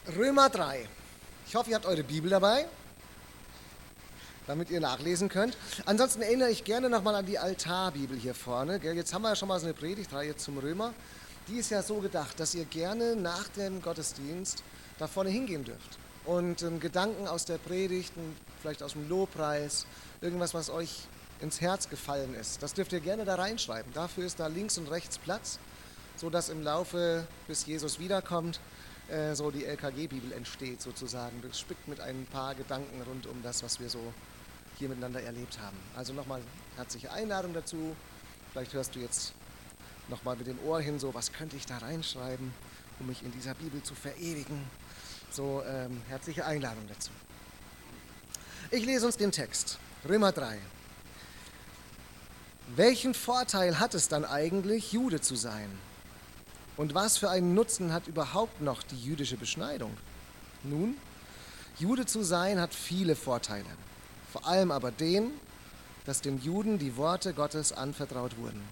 Römer 3. Ich hoffe, ihr habt eure Bibel dabei, damit ihr nachlesen könnt. Ansonsten erinnere ich gerne nochmal an die Altarbibel hier vorne. Jetzt haben wir ja schon mal so eine Predigtreihe zum Römer. Die ist ja so gedacht, dass ihr gerne nach dem Gottesdienst da vorne hingehen dürft. Und Gedanken aus der Predigt, vielleicht aus dem Lobpreis, irgendwas, was euch ins Herz gefallen ist, das dürft ihr gerne da reinschreiben. Dafür ist da links und rechts Platz, sodass im Laufe, bis Jesus wiederkommt, so die LKG-Bibel entsteht sozusagen. Das spickt mit ein paar Gedanken rund um das, was wir so hier miteinander erlebt haben. Also nochmal herzliche Einladung dazu. Vielleicht hörst du jetzt nochmal mit dem Ohr hin so, was könnte ich da reinschreiben, um mich in dieser Bibel zu verewigen. So, herzliche Einladung dazu. Ich lese uns den Text, Römer 3. Welchen Vorteil hat es dann eigentlich, Jude zu sein? Und was für einen Nutzen hat überhaupt noch die jüdische Beschneidung? Nun, Jude zu sein hat viele Vorteile. Vor allem aber den, dass den Juden die Worte Gottes anvertraut wurden.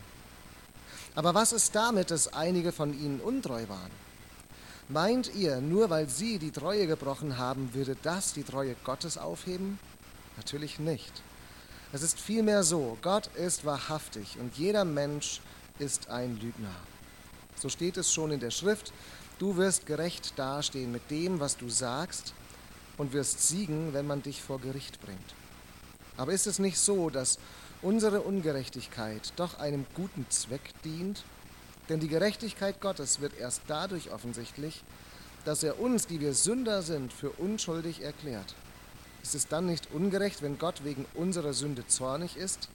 Aber was ist damit, dass einige von ihnen untreu waren? Meint ihr, nur weil sie die Treue gebrochen haben, würde das die Treue Gottes aufheben? Natürlich nicht. Es ist vielmehr so, Gott ist wahrhaftig und jeder Mensch ist ein Lügner. So steht es schon in der Schrift, du wirst gerecht dastehen mit dem, was du sagst, und wirst siegen, wenn man dich vor Gericht bringt. Aber ist es nicht so, dass unsere Ungerechtigkeit doch einem guten Zweck dient? Denn die Gerechtigkeit Gottes wird erst dadurch offensichtlich, dass er uns, die wir Sünder sind, für unschuldig erklärt. Ist es dann nicht ungerecht, wenn Gott wegen unserer Sünde zornig ist?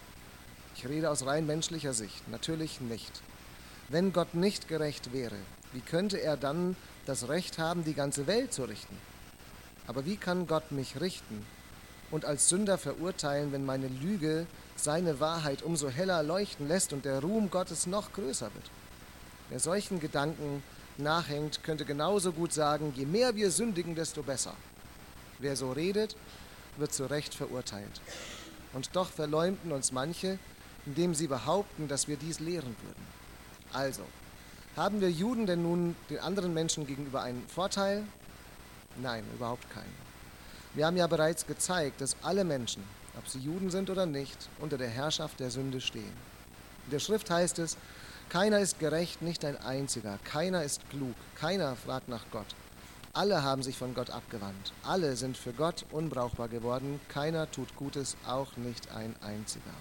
Ich rede aus rein menschlicher Sicht. Natürlich nicht. Wenn Gott nicht gerecht wäre, wie könnte er dann das Recht haben, die ganze Welt zu richten? Aber wie kann Gott mich richten und als Sünder verurteilen, wenn meine Lüge seine Wahrheit umso heller leuchten lässt und der Ruhm Gottes noch größer wird? Wer solchen Gedanken nachhängt, könnte genauso gut sagen, je mehr wir sündigen, desto besser. Wer so redet, wird zu Recht verurteilt. Und doch verleumden uns manche, indem sie behaupten, dass wir dies lehren würden. Also, haben wir Juden denn nun den anderen Menschen gegenüber einen Vorteil? Nein, überhaupt keinen. Wir haben ja bereits gezeigt, dass alle Menschen, ob sie Juden sind oder nicht, unter der Herrschaft der Sünde stehen. In der Schrift heißt es, keiner ist gerecht, nicht ein einziger, keiner ist klug, keiner fragt nach Gott. Alle haben sich von Gott abgewandt, alle sind für Gott unbrauchbar geworden, keiner tut Gutes, auch nicht ein einziger.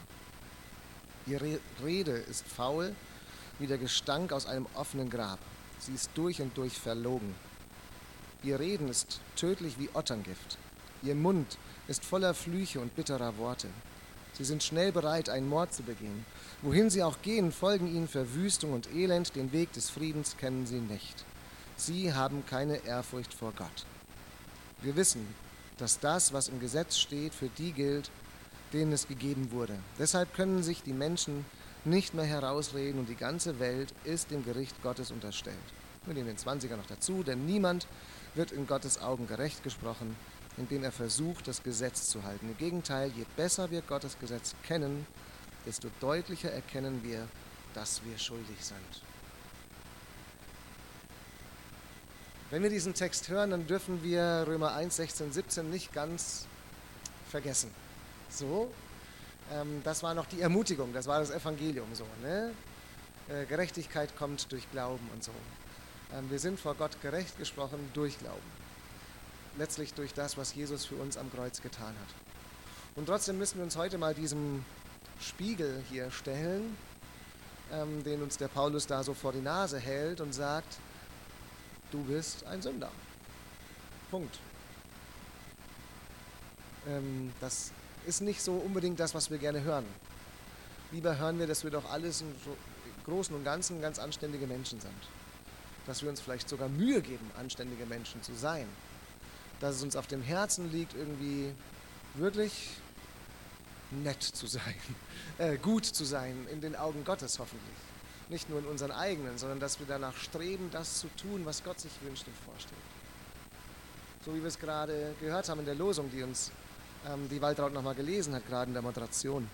Ihre Rede ist faul, wie der Gestank aus einem offenen Grab. Sie ist durch und durch verlogen. Ihr Reden ist tödlich wie Otterngift. Ihr Mund ist voller Flüche und bitterer Worte. Sie sind schnell bereit, einen Mord zu begehen. Wohin sie auch gehen, folgen ihnen Verwüstung und Elend. Den Weg des Friedens kennen sie nicht. Sie haben keine Ehrfurcht vor Gott. Wir wissen, dass das, was im Gesetz steht, für die gilt, denen es gegeben wurde. Deshalb können sich die Menschen nicht mehr herausreden und die ganze Welt ist dem Gericht Gottes unterstellt. Wir nehmen den 20er noch dazu, denn niemand wird in Gottes Augen gerecht gesprochen, indem er versucht, das Gesetz zu halten. Im Gegenteil, je besser wir Gottes Gesetz kennen, desto deutlicher erkennen wir, dass wir schuldig sind. Wenn wir diesen Text hören, dann dürfen wir Römer 1, 16, 17 nicht ganz vergessen. So, das war noch die Ermutigung, das war das Evangelium so, ne? Gerechtigkeit kommt durch Glauben und so. Wir sind vor Gott gerecht gesprochen durch Glauben. Letztlich durch das, was Jesus für uns am Kreuz getan hat. Und trotzdem müssen wir uns heute mal diesem Spiegel hier stellen, den uns der Paulus da so vor die Nase hält und sagt, du bist ein Sünder. Punkt. Das ist nicht so unbedingt das, was wir gerne hören. Lieber hören wir, dass wir doch alles im Großen und Ganzen ganz anständige Menschen sind. Dass wir uns vielleicht sogar Mühe geben, anständige Menschen zu sein. Dass es uns auf dem Herzen liegt, irgendwie wirklich nett zu sein, gut zu sein, in den Augen Gottes hoffentlich. Nicht nur in unseren eigenen, sondern dass wir danach streben, das zu tun, was Gott sich wünscht und vorstellt. So wie wir es gerade gehört haben in der Losung, die uns die Waltraud nochmal gelesen hat, gerade in der Moderation,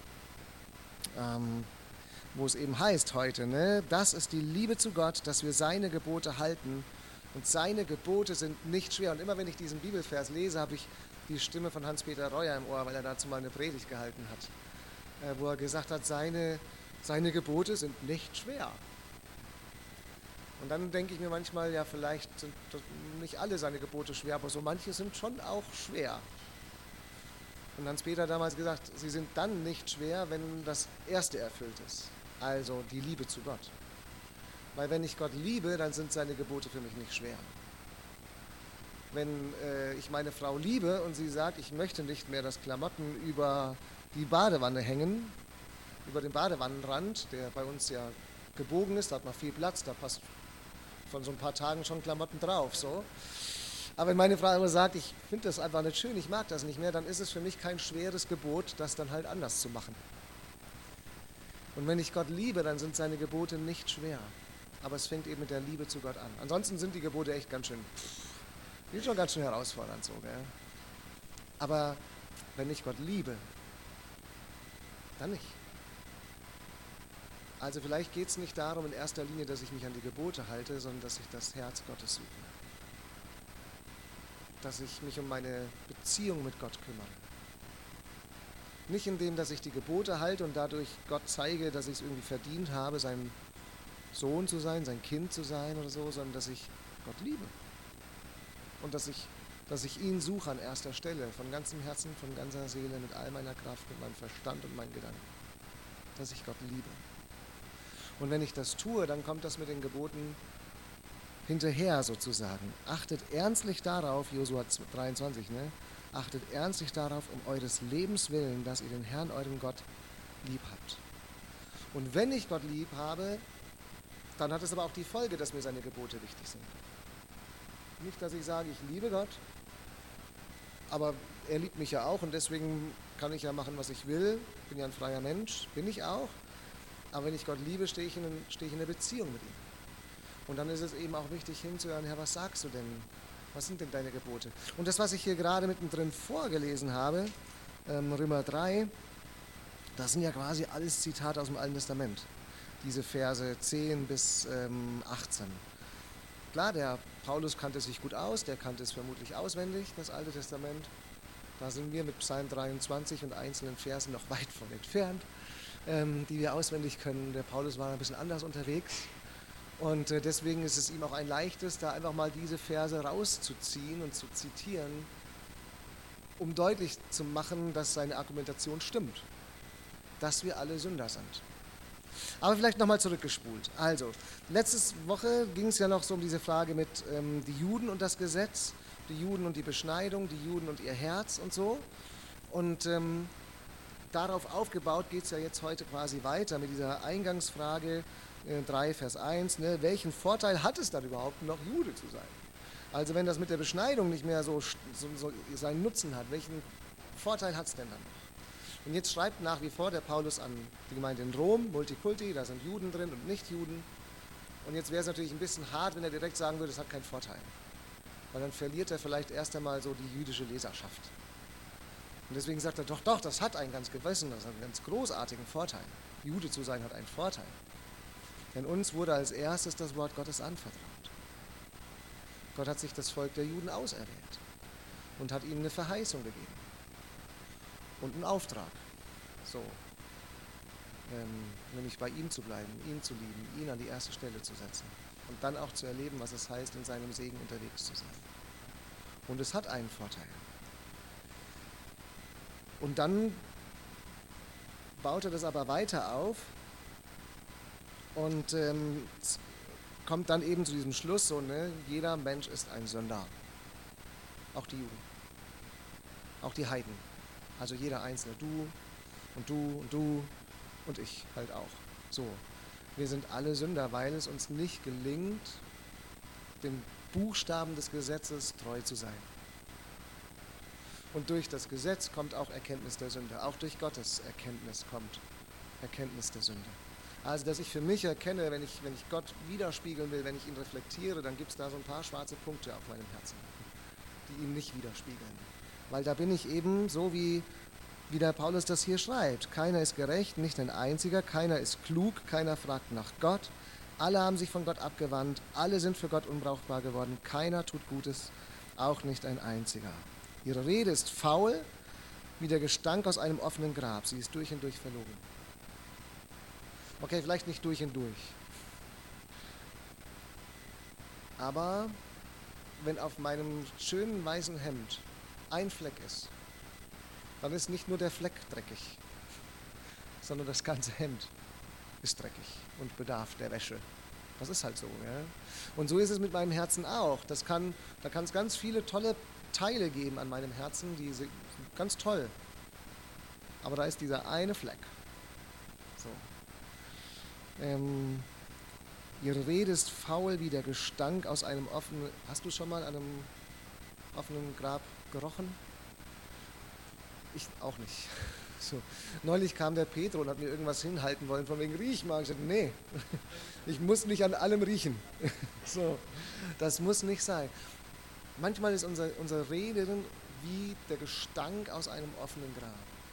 wo es eben heißt heute, ne, das ist die Liebe zu Gott, dass wir seine Gebote halten Und seine Gebote sind nicht schwer. Und immer wenn ich diesen Bibelvers lese, habe ich die Stimme von Hans-Peter Reuer im Ohr, weil er dazu mal eine Predigt gehalten hat, wo er gesagt hat, seine Gebote sind nicht schwer. Und dann denke ich mir manchmal, ja, vielleicht sind nicht alle seine Gebote schwer, aber so manche sind schon auch schwer. Und Hans-Peter hat damals gesagt, sie sind dann nicht schwer, wenn das Erste erfüllt ist, also die Liebe zu Gott. Weil wenn ich Gott liebe, dann sind seine Gebote für mich nicht schwer. Wenn ich meine Frau liebe und sie sagt, ich möchte nicht mehr, dass Klamotten über die Badewanne hängen, über den Badewannenrand, der bei uns ja gebogen ist, da hat man viel Platz, da passt von so ein paar Tagen schon Klamotten drauf, so. Aber wenn meine Frau immer sagt, ich finde das einfach nicht schön, ich mag das nicht mehr, dann ist es für mich kein schweres Gebot, das dann halt anders zu machen. Und wenn ich Gott liebe, dann sind seine Gebote nicht schwer. Aber es fängt eben mit der Liebe zu Gott an. Ansonsten sind die Gebote echt ganz schön, die sind schon ganz schön herausfordernd so, gell? Aber wenn ich Gott liebe, dann nicht. Also vielleicht geht es nicht darum in erster Linie, dass ich mich an die Gebote halte, sondern dass ich das Herz Gottes suche. Dass ich mich um meine Beziehung mit Gott kümmere. Nicht indem, dass ich die Gebote halte und dadurch Gott zeige, dass ich es irgendwie verdient habe, sein Sohn zu sein, sein Kind zu sein oder so, sondern dass ich Gott liebe. Und dass ich ihn suche an erster Stelle, von ganzem Herzen, von ganzer Seele, mit all meiner Kraft, mit meinem Verstand und meinen Gedanken. Dass ich Gott liebe. Und wenn ich das tue, dann kommt das mit den Geboten hinterher sozusagen. Achtet ernstlich darauf, Josua 23, ne? Achtet ernstlich darauf, um eures Lebens willen, dass ihr den Herrn, euren Gott, lieb habt. Und wenn ich Gott lieb habe, dann hat es aber auch die Folge, dass mir seine Gebote wichtig sind. Nicht, dass ich sage, ich liebe Gott, aber er liebt mich ja auch und deswegen kann ich ja machen, was ich will. Bin ja ein freier Mensch, bin ich auch. Aber wenn ich Gott liebe, stehe ich in einer Beziehung mit ihm. Und dann ist es eben auch wichtig hinzuhören, Herr, was sagst du denn? Was sind denn deine Gebote? Und das, was ich hier gerade mittendrin vorgelesen habe, Römer 3, das sind ja quasi alles Zitate aus dem Alten Testament. Diese Verse 10 bis 18. Klar, der Paulus kannte sich gut aus, der kannte es vermutlich auswendig, das Alte Testament. Da sind wir mit Psalm 23 und einzelnen Versen noch weit von entfernt, die wir auswendig können. Der Paulus war ein bisschen anders unterwegs. Und deswegen ist es ihm auch ein leichtes, da einfach mal diese Verse rauszuziehen und zu zitieren, um deutlich zu machen, dass seine Argumentation stimmt, dass wir alle Sünder sind. Aber vielleicht nochmal zurückgespult. Also, letzte Woche ging es ja noch so um diese Frage mit die Juden und das Gesetz, die Juden und die Beschneidung, die Juden und ihr Herz und so. Und darauf aufgebaut geht es ja jetzt heute quasi weiter mit dieser Eingangsfrage 3, Vers 1. Ne? Welchen Vorteil hat es dann überhaupt noch, Jude zu sein? Also wenn das mit der Beschneidung nicht mehr so seinen Nutzen hat, welchen Vorteil hat es denn dann noch? Und jetzt schreibt nach wie vor der Paulus an die Gemeinde in Rom, Multikulti, da sind Juden drin und Nichtjuden. Und jetzt wäre es natürlich ein bisschen hart, wenn er direkt sagen würde, es hat keinen Vorteil. Weil dann verliert er vielleicht erst einmal so die jüdische Leserschaft. Und deswegen sagt er, doch, das hat einen ganz gewissen, das hat einen ganz großartigen Vorteil. Jude zu sein hat einen Vorteil. Denn uns wurde als erstes das Wort Gottes anvertraut. Gott hat sich das Volk der Juden auserwählt und hat ihnen eine Verheißung gegeben und einen Auftrag, so, nämlich bei ihm zu bleiben, ihn zu lieben, ihn an die erste Stelle zu setzen und dann auch zu erleben, was es heißt, in seinem Segen unterwegs zu sein. Und es hat einen Vorteil. Und dann baut er das aber weiter auf und kommt dann eben zu diesem Schluss, so, ne, jeder Mensch ist ein Sünder. Auch die Juden. Auch die Heiden. Also jeder Einzelne. Du und du und du und ich halt auch. So. Wir sind alle Sünder, weil es uns nicht gelingt, den Buchstaben des Gesetzes treu zu sein. Und durch das Gesetz kommt auch Erkenntnis der Sünde. Auch durch Gottes Erkenntnis kommt Erkenntnis der Sünde. Also, dass ich für mich erkenne, wenn ich Gott widerspiegeln will, wenn ich ihn reflektiere, dann gibt es da so ein paar schwarze Punkte auf meinem Herzen, die ihn nicht widerspiegeln. Weil da bin ich eben so, wie der Paulus das hier schreibt. Keiner ist gerecht, nicht ein einziger, keiner ist klug, keiner fragt nach Gott, Alle haben sich von Gott abgewandt, alle sind für Gott unbrauchbar geworden, keiner tut Gutes, auch nicht ein einziger. Ihre Rede ist faul, wie der Gestank aus einem offenen Grab. Sie ist durch und durch verlogen. Okay, vielleicht nicht durch und durch. Aber wenn auf meinem schönen weißen Hemd ein Fleck ist, dann ist nicht nur der Fleck dreckig, sondern das ganze Hemd ist dreckig und bedarf der Wäsche. Das ist halt so. Ja? Und so ist es mit meinem Herzen auch. Da kann es ganz viele tolle Teile geben an meinem Herzen, die sind ganz toll. Aber da ist dieser eine Fleck. So. Ihre Rede ist faul wie der Gestank aus einem offenen... Hast du schon mal an einem offenen Grab gerochen? Ich auch nicht. So. Neulich kam der Petro und hat mir irgendwas hinhalten wollen, von wegen riech mal. Ich sagte, nee, ich muss nicht an allem riechen. So. Das muss nicht sein. Manchmal ist unsere Rede wie der Gestank aus einem offenen Grab.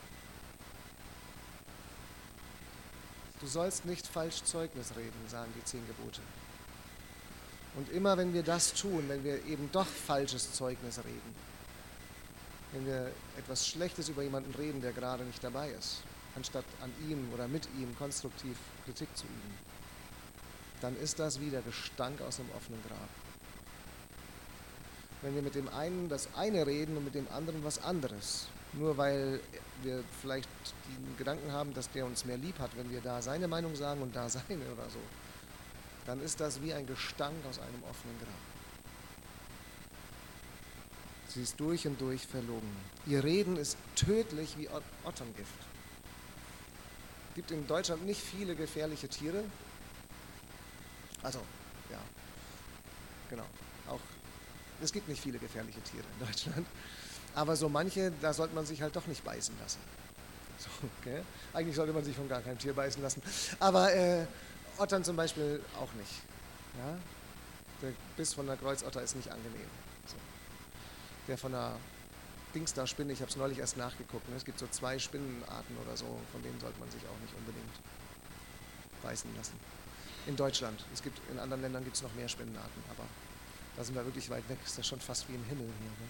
Du sollst nicht falsch Zeugnis reden, sagen die 10 Gebote. Und immer wenn wir das tun, wenn wir eben doch falsches Zeugnis reden, wenn wir etwas Schlechtes über jemanden reden, der gerade nicht dabei ist, anstatt an ihm oder mit ihm konstruktiv Kritik zu üben, dann ist das wie der Gestank aus einem offenen Grab. Wenn wir mit dem einen das eine reden und mit dem anderen was anderes, nur weil wir vielleicht den Gedanken haben, dass der uns mehr lieb hat, wenn wir da seine Meinung sagen und da seine oder so, dann ist das wie ein Gestank aus einem offenen Grab. Sie ist durch und durch verlogen. Ihr Reden ist tödlich wie Otterngift. Es gibt in Deutschland nicht viele gefährliche Tiere. Also, ja, genau. Auch, es gibt nicht viele gefährliche Tiere in Deutschland. Aber so manche, da sollte man sich halt doch nicht beißen lassen. So, okay? Eigentlich sollte man sich von gar keinem Tier beißen lassen. Aber Ottern zum Beispiel auch nicht. Ja? Der Biss von der Kreuzotter ist nicht angenehm. So. Der von der Dingsda-Spinne, ich habe es neulich erst nachgeguckt, ne? Es gibt so 2 Spinnenarten oder so, von denen sollte man sich auch nicht unbedingt beißen lassen. In Deutschland. In anderen Ländern gibt es noch mehr Spinnenarten, aber da sind wir wirklich weit weg. Ist das schon fast wie im Himmel hier. Ne?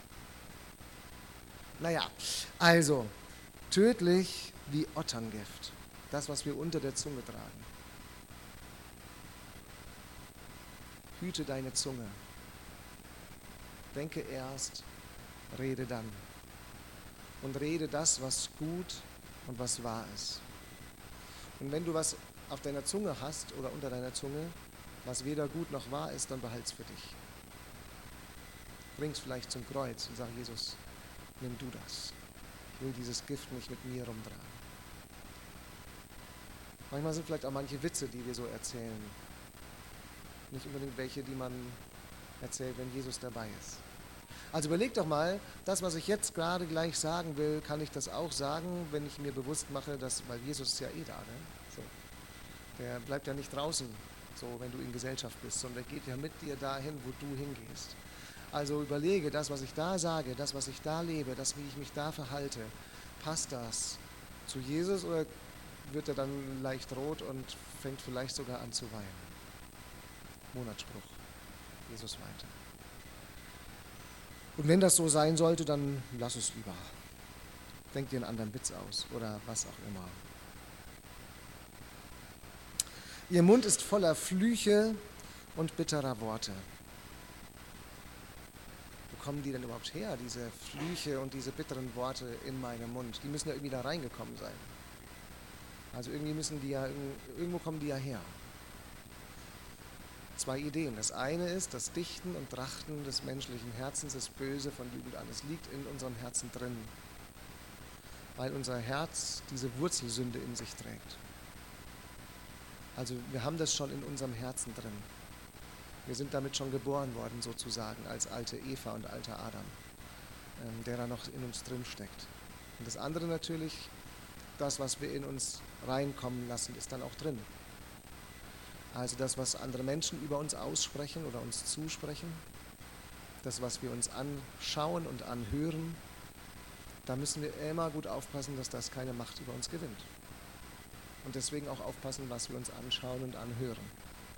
Naja, also, tödlich wie Otterngift. Das, was wir unter der Zunge tragen. Hüte deine Zunge. Denke erst, rede dann. Und rede das, was gut und was wahr ist. Und wenn du was auf deiner Zunge hast oder unter deiner Zunge, was weder gut noch wahr ist, dann behalt's für dich. Bring's vielleicht zum Kreuz und sag, Jesus, nimm du das. Ich will dieses Gift nicht mit mir rumtragen. Manchmal sind vielleicht auch manche Witze, die wir so erzählen, nicht unbedingt welche, die man erzählt, wenn Jesus dabei ist. Also überleg doch mal, das, was ich jetzt gerade gleich sagen will, kann ich das auch sagen, wenn ich mir bewusst mache, dass, weil Jesus ist ja eh da, ne? So. Der bleibt ja nicht draußen, so wenn du in Gesellschaft bist, sondern der geht ja mit dir dahin, wo du hingehst. Also überlege, das, was ich da sage, das, was ich da lebe, das, wie ich mich da verhalte, passt das zu Jesus oder wird er dann leicht rot und fängt vielleicht sogar an zu weinen? Monatsspruch. Jesus weinte. Und wenn das so sein sollte, dann lass es lieber. Denk dir einen anderen Witz aus oder was auch immer. Ihr Mund ist voller Flüche und bitterer Worte. Wo kommen die denn überhaupt her, diese Flüche und diese bitteren Worte in meinem Mund? Die müssen ja irgendwie da reingekommen sein. Also irgendwo kommen die ja her. 2 Ideen. Das eine ist, das Dichten und Trachten des menschlichen Herzens ist böse von Jugend an. Es liegt in unserem Herzen drin, weil unser Herz diese Wurzelsünde in sich trägt. Also wir haben das schon in unserem Herzen drin. Wir sind damit schon geboren worden, sozusagen, als alte Eva und alter Adam, der da noch in uns drin steckt. Und das andere natürlich, das, was wir in uns reinkommen lassen, ist dann auch drin. Also das, was andere Menschen über uns aussprechen oder uns zusprechen, das, was wir uns anschauen und anhören, da müssen wir immer gut aufpassen, dass das keine Macht über uns gewinnt. Und deswegen auch aufpassen, was wir uns anschauen und anhören.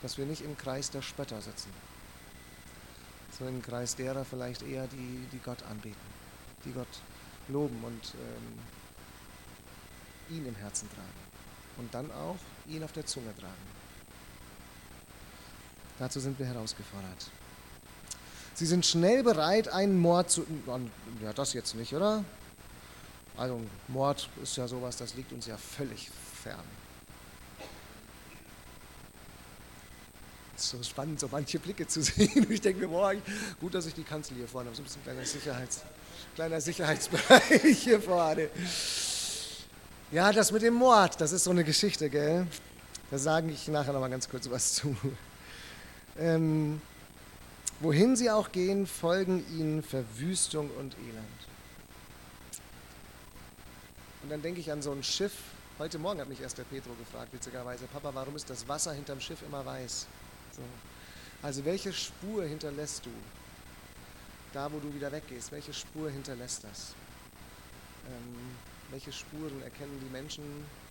dass wir nicht im Kreis der Spötter sitzen, sondern im Kreis derer vielleicht eher, die Gott anbeten, die Gott loben und ihn im Herzen tragen und dann auch ihn auf der Zunge tragen. Dazu sind wir herausgefordert. Sie sind schnell bereit, einen Mord zu... Ja, das jetzt nicht, oder? Also Mord ist ja sowas, das liegt uns ja völlig fern. Es ist so spannend, so manche Blicke zu sehen. Ich denke mir, boah, gut, dass ich die Kanzel hier vorne habe. So ein bisschen kleiner Sicherheitsbereich hier vorne. Ja, das mit dem Mord, das ist so eine Geschichte, gell? Da sage ich nachher noch mal ganz kurz was zu. Wohin sie auch gehen, folgen ihnen Verwüstung und Elend. Und dann denke ich an so ein Schiff. Heute Morgen hat mich erst der Petro gefragt, witzigerweise, Papa, warum ist das Wasser hinterm Schiff immer weiß? So. Also welche Spur hinterlässt du? Da, wo du wieder weggehst, welche Spur hinterlässt das? Welche Spuren erkennen die Menschen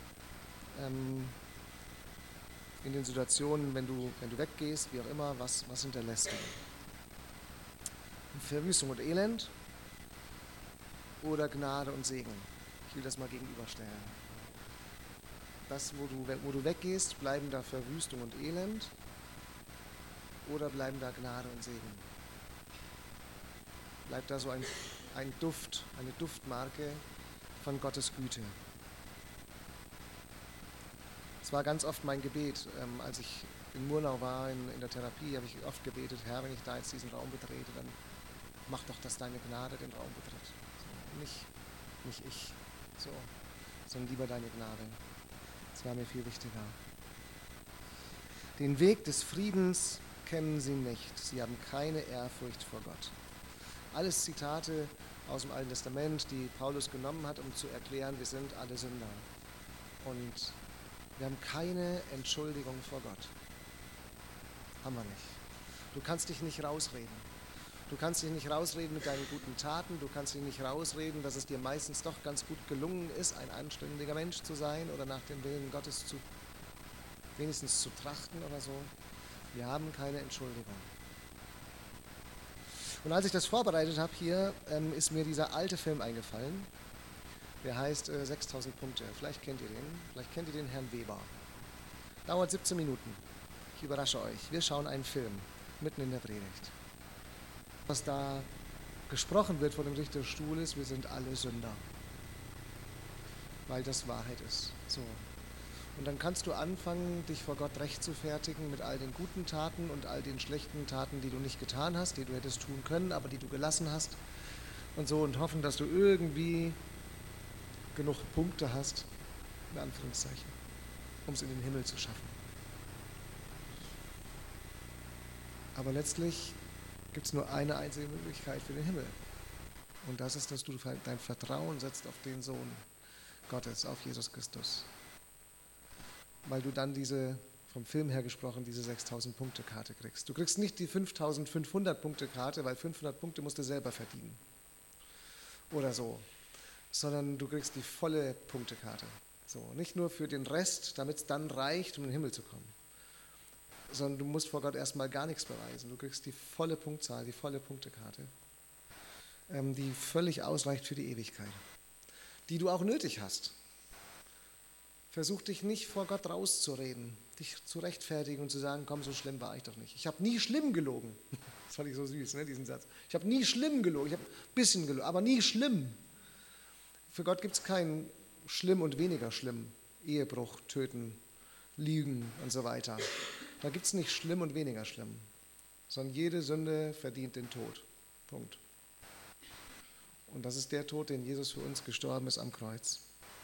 in den Situationen, wenn du weggehst, wie auch immer, was hinterlässt du? Verwüstung und Elend oder Gnade und Segen? Ich will das mal gegenüberstellen. Das, wo du weggehst, bleiben da Verwüstung und Elend oder bleiben da Gnade und Segen? Bleibt da so ein Duft, eine Duftmarke von Gottes Güte? Es war ganz oft mein Gebet, als ich in Murnau war, in der Therapie, habe ich oft gebetet, Herr, wenn ich da jetzt diesen Raum betrete, dann mach doch, dass deine Gnade den Raum betritt. So, nicht ich, sondern lieber deine Gnade. Das war mir viel wichtiger. Den Weg des Friedens kennen sie nicht. Sie haben keine Ehrfurcht vor Gott. Alles Zitate aus dem Alten Testament, die Paulus genommen hat, um zu erklären, wir sind alle Sünder. Und wir haben keine Entschuldigung vor Gott. Haben wir nicht. Du kannst dich nicht rausreden. Du kannst dich nicht rausreden mit deinen guten Taten. Du kannst dich nicht rausreden, dass es dir meistens doch ganz gut gelungen ist, ein anständiger Mensch zu sein oder nach dem Willen Gottes wenigstens zu trachten oder so. Wir haben keine Entschuldigung. Und als ich das vorbereitet habe hier, ist mir dieser alte Film eingefallen. Der heißt 6000 Punkte. Vielleicht kennt ihr den Herrn Weber. Dauert 17 Minuten. Ich überrasche euch. Wir schauen einen Film mitten in der Predigt. Was da gesprochen wird vor dem Richterstuhl ist, wir sind alle Sünder. Weil das Wahrheit ist. So. Und dann kannst du anfangen, dich vor Gott rechtfertigen mit all den guten Taten und all den schlechten Taten, die du nicht getan hast, die du hättest tun können, aber die du gelassen hast. Und so und hoffen, dass du irgendwie genug Punkte hast, in Anführungszeichen, um es in den Himmel zu schaffen. Aber letztlich gibt es nur eine einzige Möglichkeit für den Himmel. Und das ist, dass du dein Vertrauen setzt auf den Sohn Gottes, auf Jesus Christus. Weil du dann vom Film her gesprochen, diese 6000-Punkte-Karte kriegst. Du kriegst nicht die 5500-Punkte-Karte, weil 500 Punkte musst du selber verdienen. Oder so. Sondern du kriegst die volle Punktekarte. So, nicht nur für den Rest, damit es dann reicht, um in den Himmel zu kommen. Sondern du musst vor Gott erstmal gar nichts beweisen. Du kriegst die volle Punktzahl, die volle Punktekarte, die völlig ausreicht für die Ewigkeit, die du auch nötig hast. Versuch dich nicht vor Gott rauszureden, dich zu rechtfertigen und zu sagen, komm, so schlimm war ich doch nicht. Ich habe nie schlimm gelogen. Das fand ich so süß, ne, diesen Satz. Ich habe nie schlimm gelogen, ich habe ein bisschen gelogen, aber nie schlimm. Für Gott gibt es kein schlimm und weniger schlimm. Ehebruch, Töten, Lügen und so weiter. Da gibt es nicht schlimm und weniger schlimm, sondern jede Sünde verdient den Tod. Punkt. Und das ist der Tod, den Jesus für uns gestorben ist am Kreuz.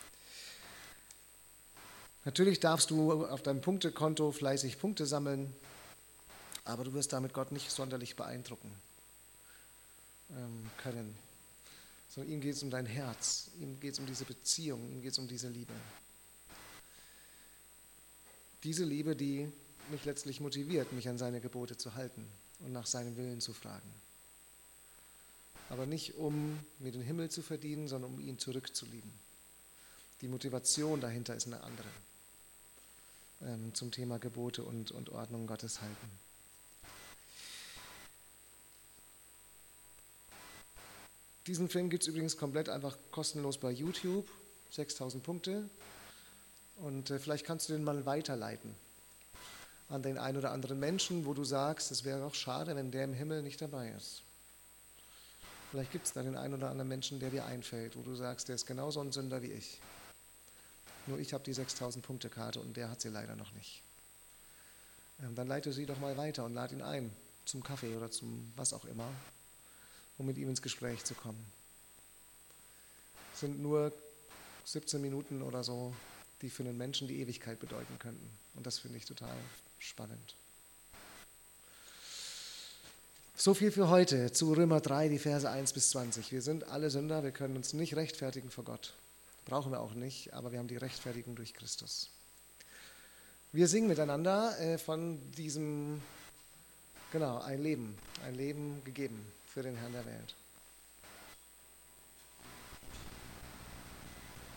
Natürlich darfst du auf deinem Punktekonto fleißig Punkte sammeln, aber du wirst damit Gott nicht sonderlich beeindrucken können. Sondern ihm geht es um dein Herz, ihm geht es um diese Beziehung, ihm geht es um diese Liebe. Diese Liebe, die mich letztlich motiviert, mich an seine Gebote zu halten und nach seinem Willen zu fragen. Aber nicht, um mir den Himmel zu verdienen, sondern um ihn zurückzulieben. Die Motivation dahinter ist eine andere. zum Thema Gebote und Ordnung Gottes halten. Diesen Film gibt es übrigens komplett einfach kostenlos bei YouTube, 6000 Punkte. Und vielleicht kannst du den mal weiterleiten an den einen oder anderen Menschen, wo du sagst, es wäre auch schade, wenn der im Himmel nicht dabei ist. Vielleicht gibt es da den einen oder anderen Menschen, der dir einfällt, wo du sagst, der ist genauso ein Sünder wie ich. Nur ich habe die 6000-Punkte-Karte und der hat sie leider noch nicht. Dann leite sie doch mal weiter und lad ihn ein zum Kaffee oder zum was auch immer, um mit ihm ins Gespräch zu kommen. Es sind nur 17 Minuten oder so, die für einen Menschen die Ewigkeit bedeuten könnten. Und das finde ich total spannend. So viel für heute zu Römer 3, die Verse 1 bis 20. Wir sind alle Sünder, wir können uns nicht rechtfertigen vor Gott. Brauchen wir auch nicht, aber wir haben die Rechtfertigung durch Christus. Wir singen miteinander von diesem, ein Leben gegeben für den Herrn der Welt.